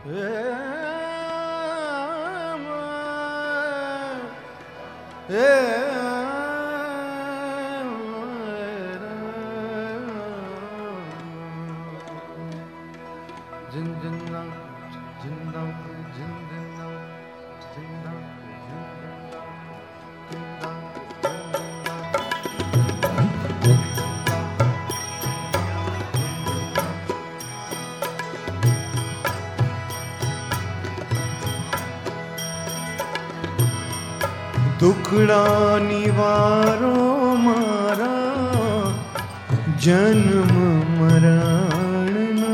दुखड़ा निवारो मारा जन्म मरण ना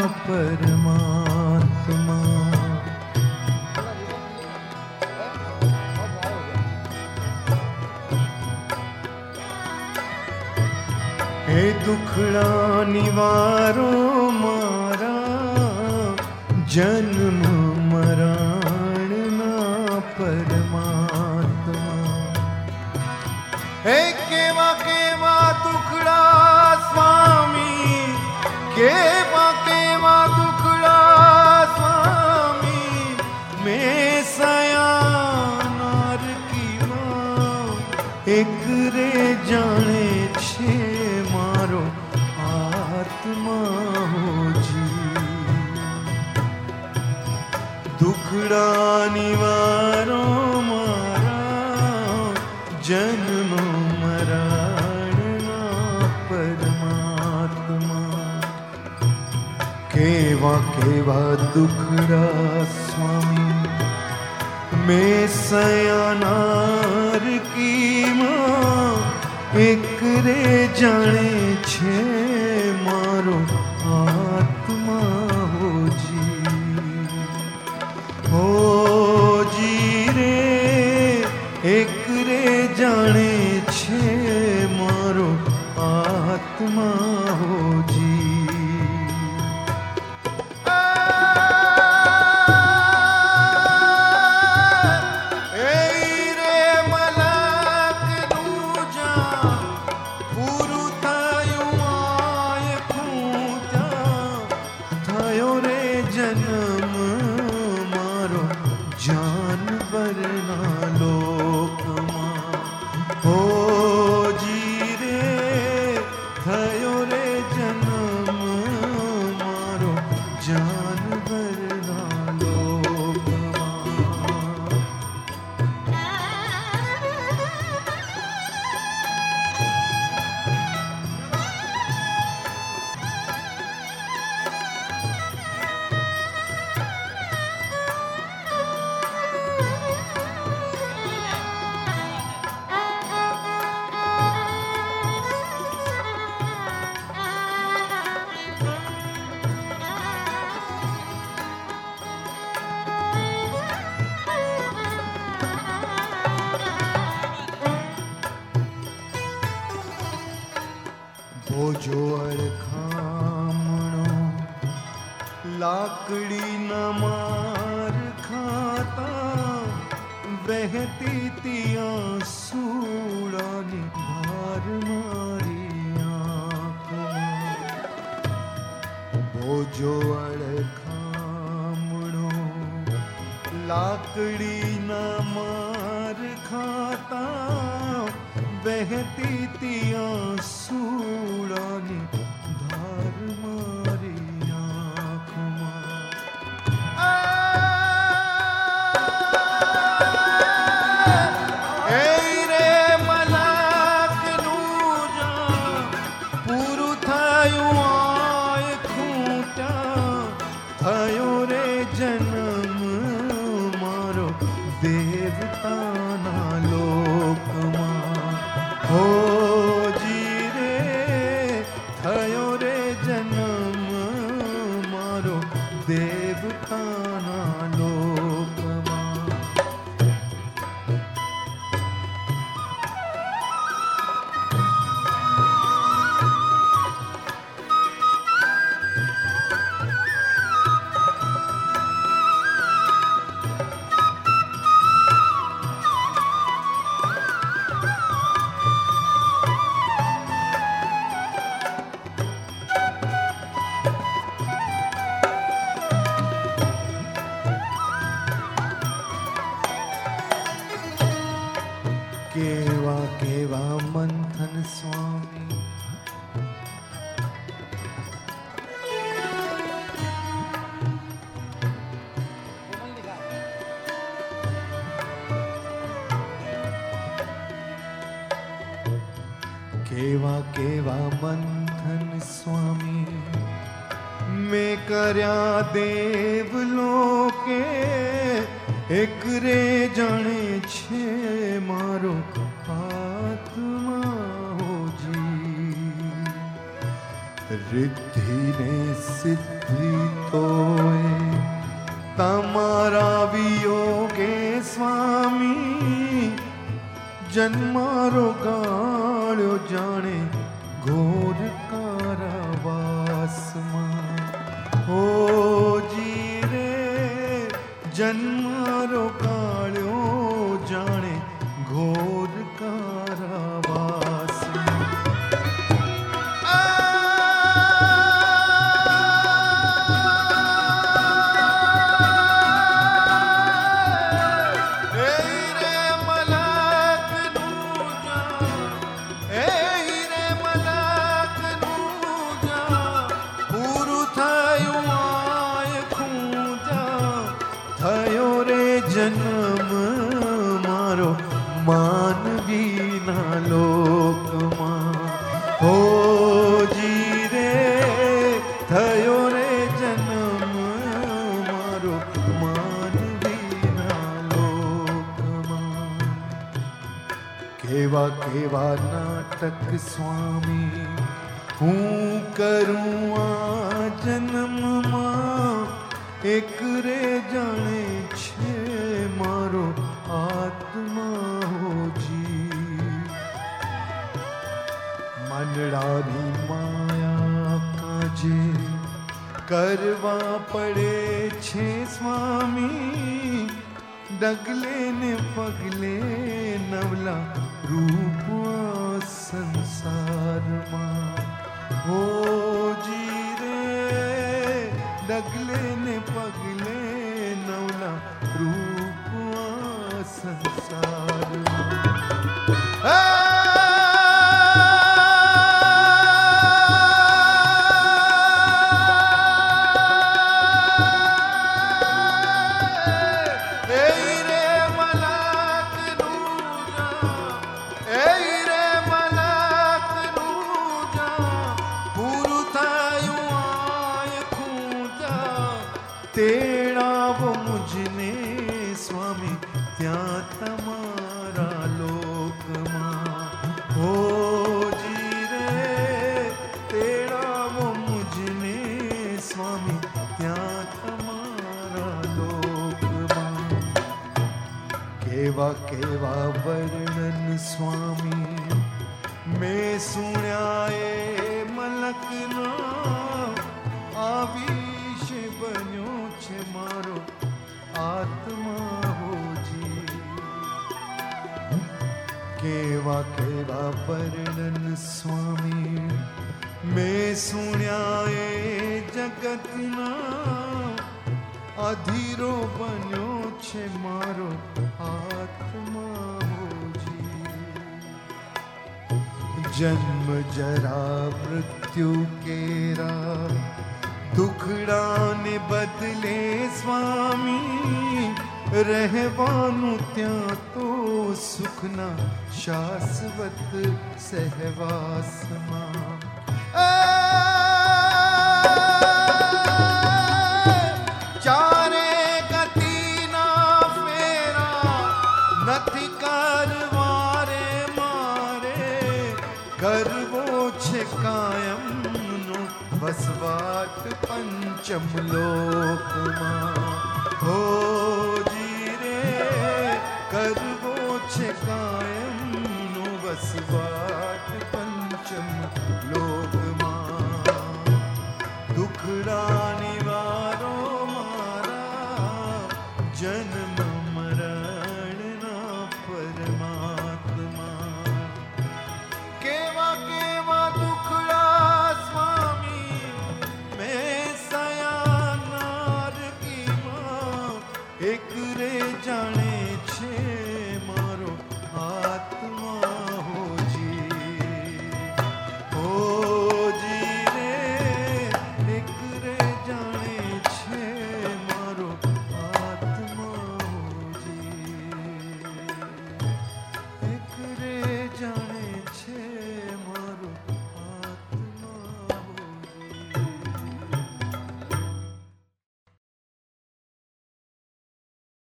परमात्मा। हे दुखड़ा निवारो मारा जन्म मरण ना परमात्मा। हे केवा केवा दुखड़ा स्वामी, केवा केवा दुखड़ा स्वामी, मैं सयानार की मां एक रे जाने छे मारो आत्मा हो जी। दुखड़ा निवारो मारा जन्म मरण ना परमात्मा। केवा केवा दुखड़ा स्वामी, मैं सयानार की मां एक रे जाने छे मारो आत्मा हो जी। हो जी रे एक रे जाने छे मारो आत्मा हो जी। जो अड़खामणो लाकड़ी न मार खाता, बहती तिया सूड़ा निधार मारी आँख में। वो जो अड़खामणो लाकड़ी न मार खाता, बहती तिया सूड़ानी धार मारी आँख में। ए रे मलाक नूजा पूरु थायु आय खूटा, थायो रे जन्म मारो देवता ना लोक मा। हो जी रे थयो रे जन्म मारो देवता ना लोक मा। केवा मंथन स्वामी मैं कर्या देव लोके एक रे जाने छे मारो आत्मा होजी रिद्धि ने सिद्धि तोए तमारा वियोगे स्वामी जन्मारो गाळ्यो जाने घोर कारावास में हो जी रे जन्मारो गाळ्यो जाने घोर कारावास में जन्म मारो मानवी ना लोक मां हो जी रे थयो रे जन्म मारो मानवी ना लोक मां केवा केवा नाटक स्वामी हूँ करूँ आ जन्म मां एक रे जाने छे मारो आत्मा हो जी मंडळानी माया काजे करवा पड़े छे स्वामी डगले ने पगले नवला रूप संसार मां हो जी डगले ने पगले नवला रूप संसार तेड़ा वो मुझने स्वामी त्या तमारा लोक मां हो जी रे तेड़ा वो मुझने स्वामी त्या तमारा लोक मां केवा केवा वर्णन स्वामी मैं सुण्याए मलक ना आवीश बन्यो छे मारो आत्मा हो जी केवा केवा वर्णन स्वामी मैं सुण्याए जगत ना अधीरो बन्यो छे मारो आत्मा हो जी जन्म जरा मृत्यु केरा दुखड़ा ने बदले स्वामी रहवानु त्या तो सुखना शाश्वत सहवास मां चारे गति ना फेरा नथी करवारे मारे करवो छे कायम वसवाट पंचम लोक मां हो